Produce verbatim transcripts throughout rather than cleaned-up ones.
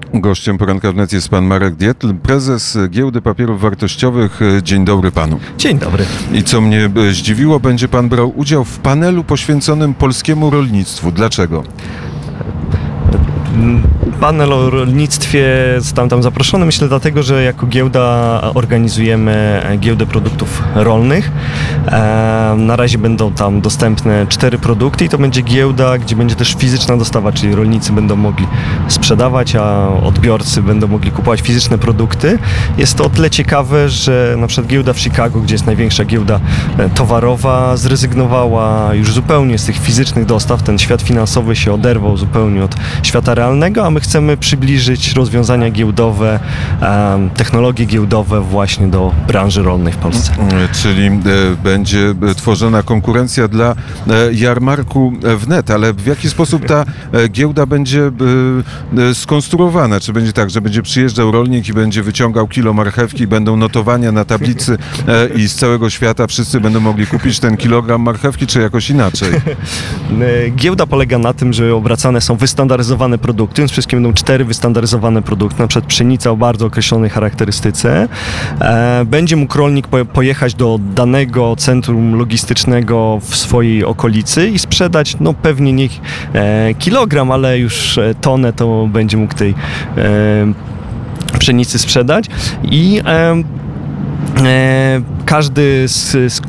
Gościem Poranka Wnet jest pan Marek Dietl, prezes Giełdy Papierów Wartościowych. Dzień dobry panu. Dzień dobry. I co mnie zdziwiło, będzie pan brał udział w panelu poświęconym polskiemu rolnictwu. Dlaczego? Panel o rolnictwie zostałem tam zaproszony, myślę dlatego, że jako giełda organizujemy giełdę produktów rolnych. Na razie będą tam dostępne cztery produkty i to będzie giełda, gdzie będzie też fizyczna dostawa, czyli rolnicy będą mogli sprzedawać, a odbiorcy będą mogli kupować fizyczne produkty. Jest to o tyle ciekawe, że na przykład giełda w Chicago, gdzie jest największa giełda towarowa, zrezygnowała już zupełnie z tych fizycznych dostaw. Ten świat finansowy się oderwał zupełnie od świata realnego, a my chcemy przybliżyć rozwiązania giełdowe, um, technologie giełdowe właśnie do branży rolnej w Polsce. Czyli e, będzie tworzona konkurencja dla e, jarmarku wnet, ale w jaki sposób ta e, giełda będzie e, e, skonstruowana? Czy będzie tak, że będzie przyjeżdżał rolnik i będzie wyciągał kilo marchewki, będą notowania na tablicy e, i z całego świata wszyscy będą mogli kupić ten kilogram marchewki, czy jakoś inaczej? Giełda polega na tym, że obracane są wystandaryzowane produkty, więc wszystkie będą cztery wystandaryzowane produkty, na przykład pszenica o bardzo określonej charakterystyce. E, będzie mógł rolnik po, pojechać do danego centrum logistycznego w swojej okolicy i sprzedać, no pewnie nie e, kilogram, ale już tonę to będzie mógł tej e, pszenicy sprzedać i e, E, każdy, z, z,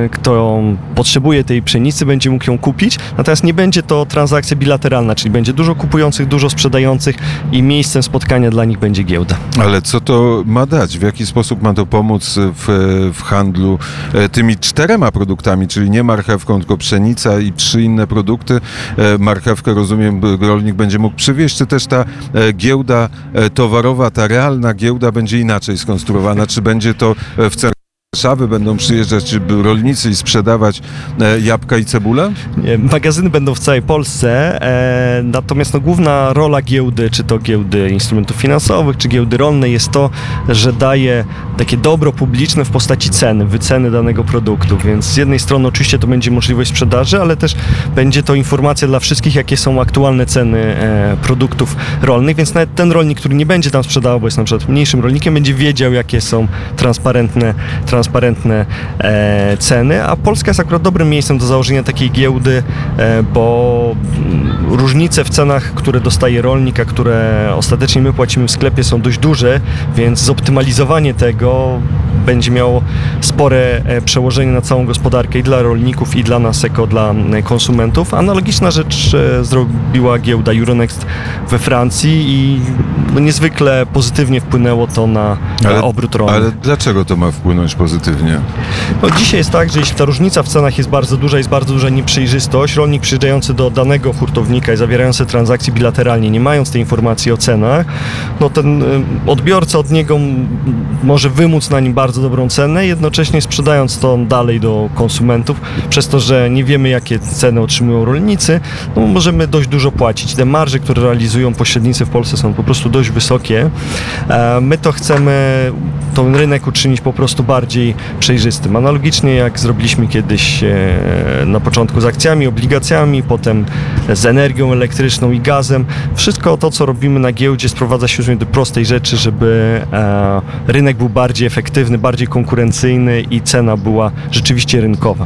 kto potrzebuje tej pszenicy, będzie mógł ją kupić, natomiast nie będzie to transakcja bilateralna, czyli będzie dużo kupujących, dużo sprzedających i miejscem spotkania dla nich będzie giełda. Ale co to ma dać? W jaki sposób ma to pomóc w, w handlu tymi czterema produktami, czyli nie marchewką, tylko pszenica i trzy inne produkty? Marchewkę, rozumiem, rolnik będzie mógł przywieźć, czy też ta giełda towarowa, ta realna giełda będzie inaczej skonstruowana? Czy będzie to w centrum Warszawy będą przyjeżdżać rolnicy i sprzedawać e, jabłka i cebulę? Magazyny będą w całej Polsce, e, natomiast no, główna rola giełdy, czy to giełdy instrumentów finansowych, czy giełdy rolnej jest to, że daje takie dobro publiczne w postaci ceny, wyceny danego produktu, więc z jednej strony oczywiście to będzie możliwość sprzedaży, ale też będzie to informacja dla wszystkich, jakie są aktualne ceny e, produktów rolnych, więc nawet ten rolnik, który nie będzie tam sprzedawał, bo jest na przykład mniejszym rolnikiem, będzie wiedział, jakie są transparentne transparentne e, ceny, a Polska jest akurat dobrym miejscem do założenia takiej giełdy, e, bo m, różnice w cenach, które dostaje rolnik, a które ostatecznie my płacimy w sklepie, są dość duże, więc zoptymalizowanie tego będzie miało spore e, przełożenie na całą gospodarkę i dla rolników, i dla nas jako dla e, konsumentów. Analogiczna rzecz e, zrobiła giełda Euronext we Francji i no, niezwykle pozytywnie wpłynęło to na, ale, na obrót rolny. Ale dlaczego to ma wpłynąć pozytywnie? No, dzisiaj jest tak, że jeśli ta różnica w cenach jest bardzo duża, jest bardzo duża nieprzejrzystość, rolnik przyjeżdżający do danego hurtownika i zawierający transakcje bilateralnie, nie mając tej informacji o cenach, no ten y, odbiorca od niego m, może wymóc na nim bardzo dobrą cenę, jednocześnie sprzedając to dalej do konsumentów, przez to, że nie wiemy, jakie ceny otrzymują rolnicy, no możemy dość dużo płacić. Te marże, które realizują pośrednicy w Polsce, są po prostu dość wysokie. E, my to chcemy, ten rynek uczynić po prostu bardziej przejrzystym. Analogicznie jak zrobiliśmy kiedyś e, na początku z akcjami, obligacjami, potem z energią elektryczną i gazem. Wszystko to, co robimy na giełdzie, sprowadza się do prostej rzeczy, żeby e, rynek był bardziej efektywny, bardziej konkurencyjny i cena była rzeczywiście rynkowa.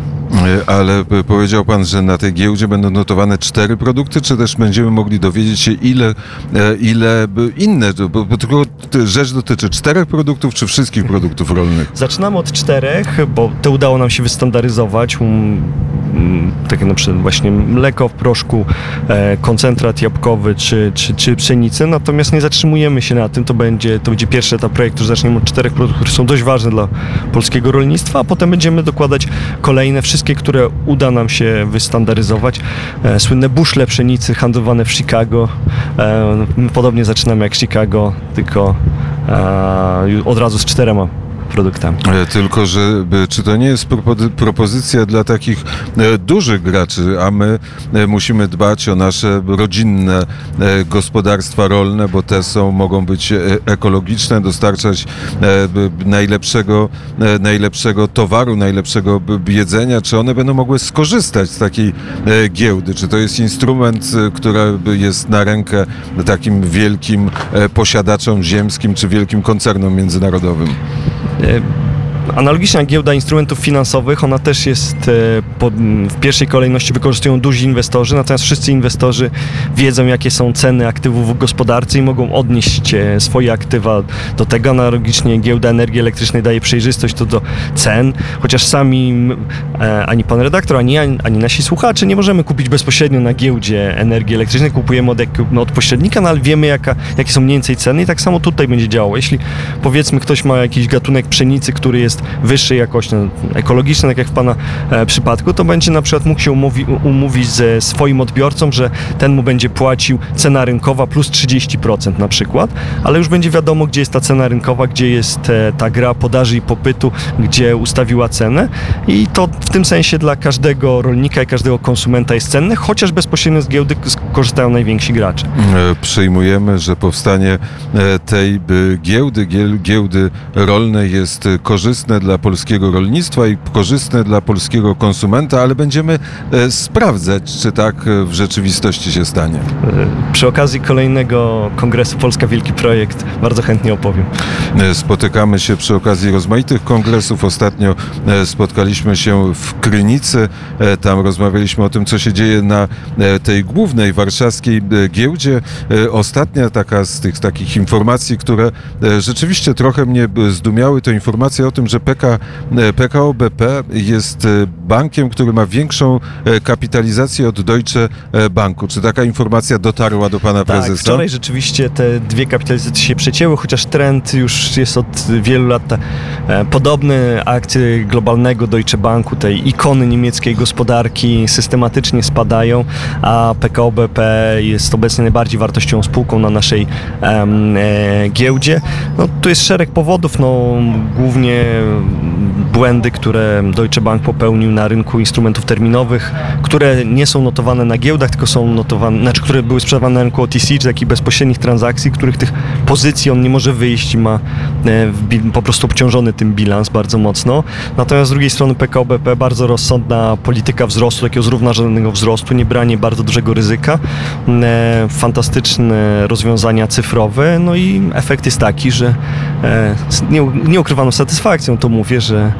Ale powiedział pan, że na tej giełdzie będą notowane cztery produkty, czy też będziemy mogli dowiedzieć się, ile, ile inne, bo, bo tylko rzecz dotyczy czterech produktów, czy wszystkich produktów rolnych? Zaczynamy od czterech, bo to udało nam się wystandaryzować. Um, takie na przykład właśnie mleko w proszku, e, koncentrat jabłkowy czy, czy, czy pszenicy, natomiast nie zatrzymujemy się na tym, to będzie, to będzie pierwszy etap projektu, że zaczniemy od czterech produktów, które są dość ważne dla polskiego rolnictwa, a potem będziemy dokładać kolejne, wszystkie, które uda nam się wystandaryzować. E, słynne buszle pszenicy handlowane w Chicago, e, my podobnie zaczynamy jak Chicago, tylko e, od razu z czterema produktami. E, Tylko, że e, czy to nie jest propo- propozycja dla takich e, dużych graczy, a my e, musimy dbać o nasze rodzinne e, gospodarstwa rolne, bo te są, mogą być e, ekologiczne, dostarczać e, b, najlepszego, e, najlepszego towaru, najlepszego b, jedzenia, czy one będą mogły skorzystać z takiej e, giełdy? Czy to jest instrument, e, który jest na rękę takim wielkim e, posiadaczom ziemskim, czy wielkim koncernom międzynarodowym? Analogiczna giełda instrumentów finansowych, ona też jest e, pod, w pierwszej kolejności wykorzystują duzi inwestorzy, natomiast wszyscy inwestorzy wiedzą, jakie są ceny aktywów w gospodarce i mogą odnieść e, swoje aktywa do tego. Analogicznie giełda energii elektrycznej daje przejrzystość co do cen, chociaż sami e, ani pan redaktor, ani, ani nasi słuchacze nie możemy kupić bezpośrednio na giełdzie energii elektrycznej, kupujemy od, no, od pośrednika, no, ale wiemy, jaka, jakie są mniej więcej ceny i tak samo tutaj będzie działało. Jeśli powiedzmy ktoś ma jakiś gatunek pszenicy, który jest wyższej jakości, ekologiczny, tak jak w Pana e, przypadku, to będzie na przykład mógł się umówi, umówić ze swoim odbiorcą, że ten mu będzie płacił cena rynkowa plus trzydzieści procent na przykład, ale już będzie wiadomo, gdzie jest ta cena rynkowa, gdzie jest e, ta gra podaży i popytu, gdzie ustawiła cenę i to w tym sensie dla każdego rolnika i każdego konsumenta jest cenne, chociaż bezpośrednio z giełdy korzystają najwięksi gracze. E, Przyjmujemy, że powstanie e, tej by, giełdy, giel, giełdy rolnej jest e, korzystne dla polskiego rolnictwa i korzystne dla polskiego konsumenta, ale będziemy e, sprawdzać, czy tak e, w rzeczywistości się stanie. E, Przy okazji kolejnego kongresu Polska Wielki Projekt bardzo chętnie opowiem. E, Spotykamy się przy okazji rozmaitych kongresów. Ostatnio e, spotkaliśmy się w Krynicy. E, Tam rozmawialiśmy o tym, co się dzieje na e, tej głównej warszawskiej e, giełdzie. E, Ostatnia taka z tych takich informacji, które e, rzeczywiście trochę mnie e, zdumiały, to informacja o tym, że P K, P K O B P jest bankiem, który ma większą kapitalizację od Deutsche Banku. Czy taka informacja dotarła do pana Tak, prezesa? wczoraj rzeczywiście te dwie kapitalizacje się przecięły, chociaż trend już jest od wielu lat e, podobny. Akcje globalnego Deutsche Banku, tej ikony niemieckiej gospodarki systematycznie spadają, a P K O B P jest obecnie najbardziej wartościową spółką na naszej e, giełdzie. No, tu jest szereg powodów, no, głównie błędy, które Deutsche Bank popełnił na rynku instrumentów terminowych, które nie są notowane na giełdach, tylko są notowane, znaczy, które były sprzedawane na rynku O T C, czy takich bezpośrednich transakcji, których tych pozycji on nie może wyjść i ma e, po prostu obciążony tym bilans bardzo mocno. Natomiast z drugiej strony P K O B P bardzo rozsądna polityka wzrostu, takiego zrównoważonego wzrostu, nie branie bardzo dużego ryzyka, e, fantastyczne rozwiązania cyfrowe, no i efekt jest taki, że e, nie, nie ukrywam satysfakcją, to mówię, że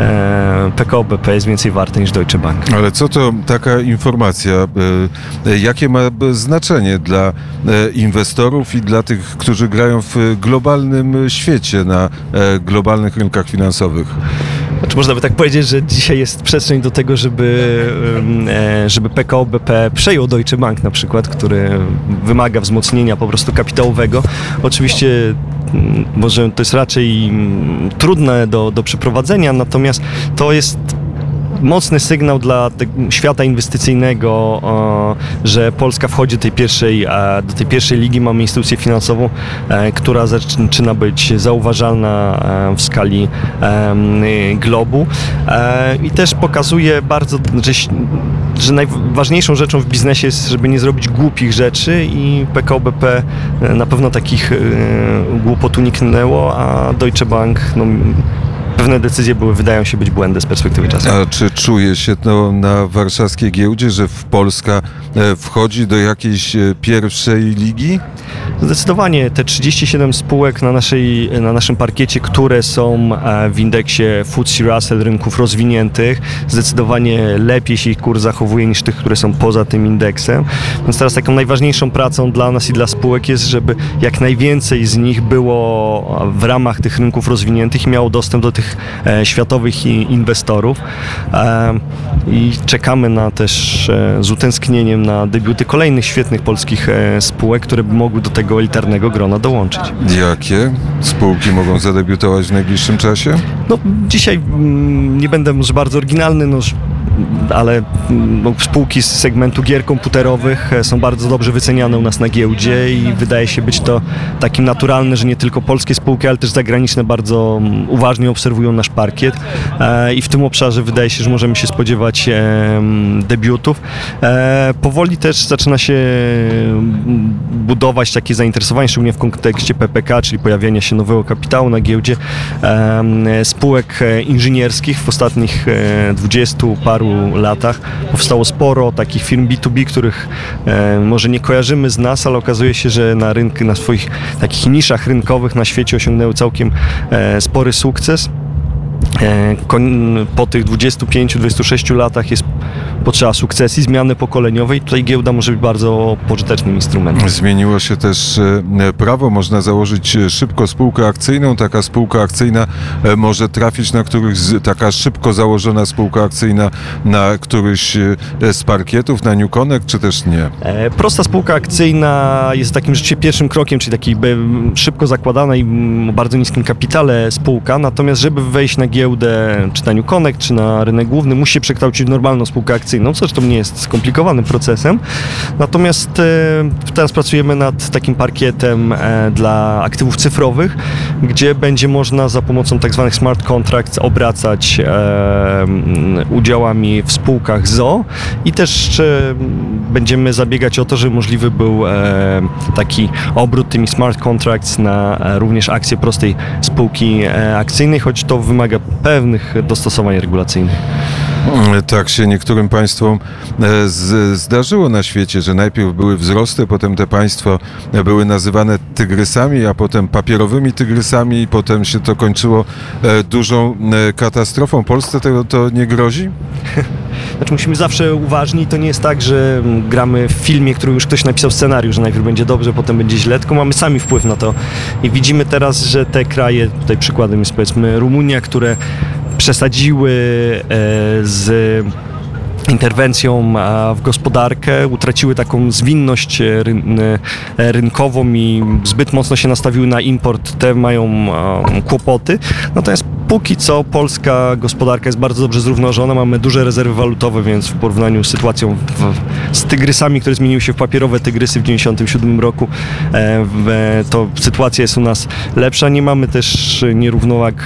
e, P K O B P jest więcej warte niż Deutsche Bank. Ale co to taka informacja, e, jakie ma znaczenie dla e, inwestorów i dla tych, którzy grają w globalnym świecie, na e, globalnych rynkach finansowych? Znaczy, można by tak powiedzieć, że dzisiaj jest przestrzeń do tego, żeby, e, żeby P K O B P przejął Deutsche Bank na przykład, który wymaga wzmocnienia po prostu kapitałowego. Oczywiście może to jest raczej trudne do, do przeprowadzenia, natomiast to jest mocny sygnał dla te, świata inwestycyjnego, o, że Polska wchodzi do tej pierwszej, a, do tej pierwszej ligi. Mamy instytucję finansową, e, która zaczyna być zauważalna e, w skali e, globu e, i też pokazuje bardzo, że, że najważniejszą rzeczą w biznesie jest, żeby nie zrobić głupich rzeczy i P K O B P na pewno takich e, głupot uniknęło, a Deutsche Bank, no, pewne decyzje były, wydają się być błędy z perspektywy czasu. A czy czuje się to na warszawskiej giełdzie, że Polska wchodzi do jakiejś pierwszej ligi? Zdecydowanie te trzydzieści siedem spółek na, naszej, na naszym parkiecie, które są w indeksie F T S E Russell rynków rozwiniętych, zdecydowanie lepiej się ich kurs zachowuje niż tych, które są poza tym indeksem. Więc teraz taką najważniejszą pracą dla nas i dla spółek jest, żeby jak najwięcej z nich było w ramach tych rynków rozwiniętych i miało dostęp do tych e, światowych i, inwestorów. E, I czekamy na też e, z utęsknieniem na debiuty kolejnych świetnych polskich e, spółek, które by mogły do tego elitarnego grona dołączyć. Jakie spółki mogą zadebiutować w najbliższym czasie? No, dzisiaj mm, nie będę może bardzo oryginalny, no, ale no, spółki z segmentu gier komputerowych są bardzo dobrze wyceniane u nas na giełdzie i wydaje się być to takim naturalne, że nie tylko polskie spółki, ale też zagraniczne bardzo uważnie obserwują nasz parkiet i w tym obszarze wydaje się, że możemy się spodziewać debiutów. Powoli też zaczyna się budować takie zainteresowanie, szczególnie w kontekście P P K, czyli pojawienia się nowego kapitału na giełdzie, spółek inżynierskich. W ostatnich dwudziestu paru latach powstało sporo takich firm B dwa B, których może nie kojarzymy z nas, ale okazuje się, że na rynku, na swoich takich niszach rynkowych na świecie osiągnęły całkiem spory sukces. Po tych dwudziestu pięciu, dwudziestu sześciu latach jest potrzeba sukcesji, zmiany pokoleniowej i tutaj giełda może być bardzo pożytecznym instrumentem. Zmieniło się też prawo, można założyć szybko spółkę akcyjną, taka spółka akcyjna może trafić na któryś, z, taka szybko założona spółka akcyjna na któryś z parkietów, na New Connect, czy też nie? Prosta spółka akcyjna jest takim rzeczywiście pierwszym krokiem, czyli taki szybko zakładana i o bardzo niskim kapitale spółka, natomiast żeby wejść na giełdę, czy na New Connect, czy na rynek główny, musi się przekształcić w normalną spółkę akcyjną, co zresztą nie jest skomplikowanym procesem. Natomiast e, teraz pracujemy nad takim parkietem e, dla aktywów cyfrowych, gdzie będzie można za pomocą tak zwanych smart contracts obracać e, udziałami w spółkach z o o i też e, będziemy zabiegać o to, żeby możliwy był e, taki obrót tymi smart contracts na e, również akcje prostej spółki e, akcyjnej, choć to wymaga pewnych dostosowań regulacyjnych. Tak się niektórym państwom z, zdarzyło na świecie, że najpierw były wzrosty, potem te państwa były nazywane tygrysami, a potem papierowymi tygrysami i potem się to kończyło dużą katastrofą. Polsce tego to nie grozi? Znaczy musimy zawsze uważni, to nie jest tak, że gramy w filmie, który już ktoś napisał scenariusz, że najpierw będzie dobrze, potem będzie źle, tylko mamy sami wpływ na to i widzimy teraz, że te kraje, tutaj przykładem jest powiedzmy Rumunia, które przesadziły z interwencją w gospodarkę, utraciły taką zwinność rynkową i zbyt mocno się nastawiły na import, te mają kłopoty. Natomiast póki co polska gospodarka jest bardzo dobrze zrównoważona, mamy duże rezerwy walutowe, więc w porównaniu z sytuacją w, z tygrysami, które zmieniły się w papierowe tygrysy w dziewięćdziesiątym siódmym roku, w, to sytuacja jest u nas lepsza. Nie mamy też nierównowag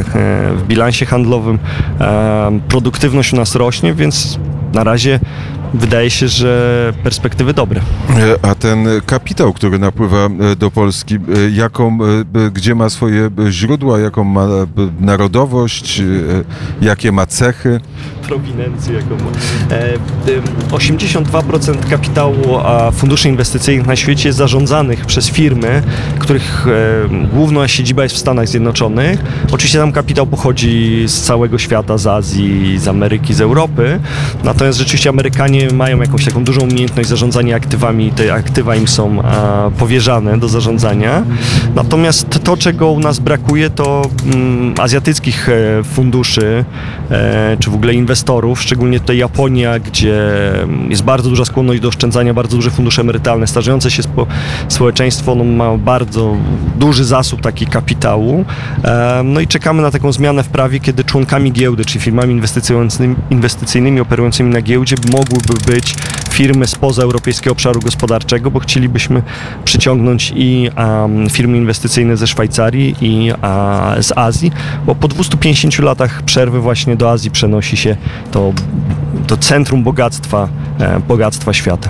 w bilansie handlowym. Produktywność u nas rośnie, więc na razie wydaje się, że perspektywy dobre. A ten kapitał, który napływa do Polski, jaką, gdzie ma swoje źródła, jaką ma narodowość, jakie ma cechy? Prowinencję, jaką ma. osiemdziesiąt dwa procent kapitału funduszy inwestycyjnych na świecie jest zarządzanych przez firmy, których główna siedziba jest w Stanach Zjednoczonych. Oczywiście tam kapitał pochodzi z całego świata, z Azji, z Ameryki, z Europy. Natomiast rzeczywiście Amerykanie mają jakąś taką dużą umiejętność zarządzania aktywami, te aktywa im są a, powierzane do zarządzania. Natomiast to, czego u nas brakuje, to mm, azjatyckich e, funduszy, e, czy w ogóle inwestorów, szczególnie tutaj Japonia, gdzie jest bardzo duża skłonność do oszczędzania, bardzo duże fundusze emerytalne, starzejące się spo, społeczeństwo no, ma bardzo duży zasób taki kapitału. E, no i czekamy na taką zmianę w prawie, kiedy członkami giełdy, czyli firmami inwestycyjnymi, inwestycyjnymi operującymi na giełdzie mogłyby być firmy spoza europejskiego obszaru gospodarczego, bo chcielibyśmy przyciągnąć i um, firmy inwestycyjne ze Szwajcarii i uh, z Azji, bo po dwustu pięćdziesięciu latach przerwy właśnie do Azji przenosi się to, to centrum bogactwa, e, bogactwa świata.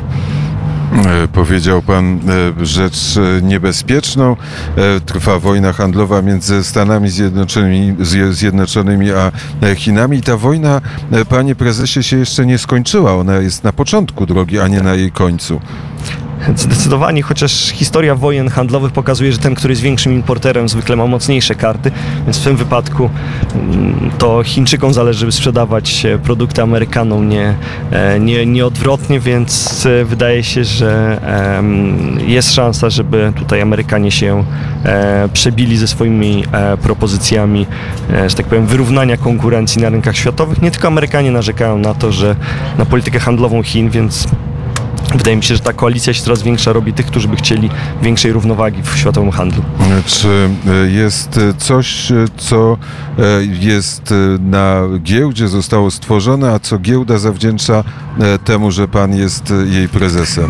Powiedział pan rzecz niebezpieczną. Trwa wojna handlowa między Stanami Zjednoczonymi, Zjednoczonymi a Chinami. I ta wojna, panie prezesie, się jeszcze nie skończyła. Ona jest na początku drogi, a nie na jej końcu. Zdecydowanie, chociaż historia wojen handlowych pokazuje, że ten, który jest większym importerem, zwykle ma mocniejsze karty, więc w tym wypadku to Chińczykom zależy, żeby sprzedawać produkty Amerykanom, nie, nie, nie odwrotnie, więc wydaje się, że jest szansa, żeby tutaj Amerykanie się przebili ze swoimi propozycjami, że tak powiem, wyrównania konkurencji na rynkach światowych. Nie tylko Amerykanie narzekają na to, że na politykę handlową Chin, więc wydaje mi się, że ta koalicja się coraz większa robi tych, którzy by chcieli większej równowagi w światowym handlu. Czy jest coś, co jest na giełdzie, zostało stworzone, a co giełda zawdzięcza temu, że pan jest jej prezesem?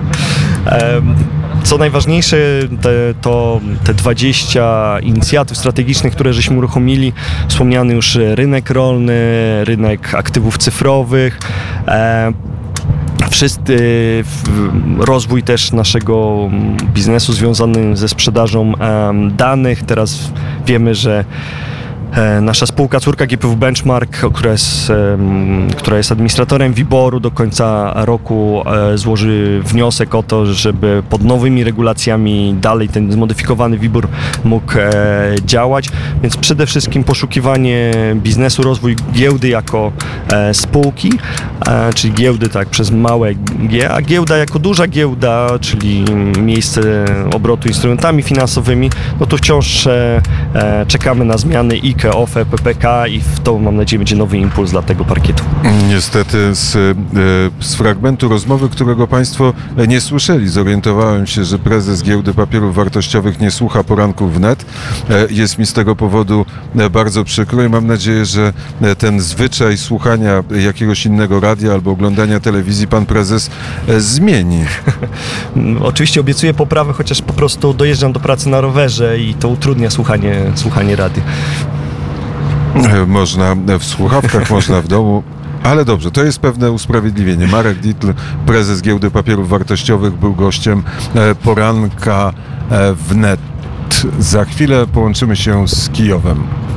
Co najważniejsze, te, to te dwadzieścia inicjatyw strategicznych, które żeśmy uruchomili. Wspomniany już rynek rolny, rynek aktywów cyfrowych, e, wszyscy, rozwój też naszego biznesu związany ze sprzedażą e, danych. Teraz wiemy, że nasza spółka córka G P W Benchmark, która jest, która jest administratorem WIBOR-u, do końca roku złoży wniosek o to, żeby pod nowymi regulacjami dalej ten zmodyfikowany WIBOR mógł działać. Więc przede wszystkim poszukiwanie biznesu, rozwój giełdy jako spółki, czyli giełdy tak przez małe G, a giełda jako duża giełda, czyli miejsce obrotu instrumentami finansowymi, no to wciąż czekamy na zmiany I K E, O F E, P P K i w to, mam nadzieję, będzie nowy impuls dla tego parkietu. Niestety z, z fragmentu rozmowy, którego państwo nie słyszeli, zorientowałem się, że prezes Giełdy Papierów Wartościowych nie słucha poranków wnet. Jest mi z tego powodu bardzo przykro i mam nadzieję, że ten zwyczaj słuchania jakiegoś innego radia albo oglądania telewizji pan prezes zmieni. Oczywiście obiecuję poprawę, chociaż po prostu dojeżdżam do pracy na rowerze i to utrudnia słuchanie, słuchanie radia. Można w słuchawkach, można w domu. Ale dobrze, to jest pewne usprawiedliwienie. Marek Dietl, prezes Giełdy Papierów Wartościowych, był gościem poranka wnet. Za chwilę połączymy się z Kijowem.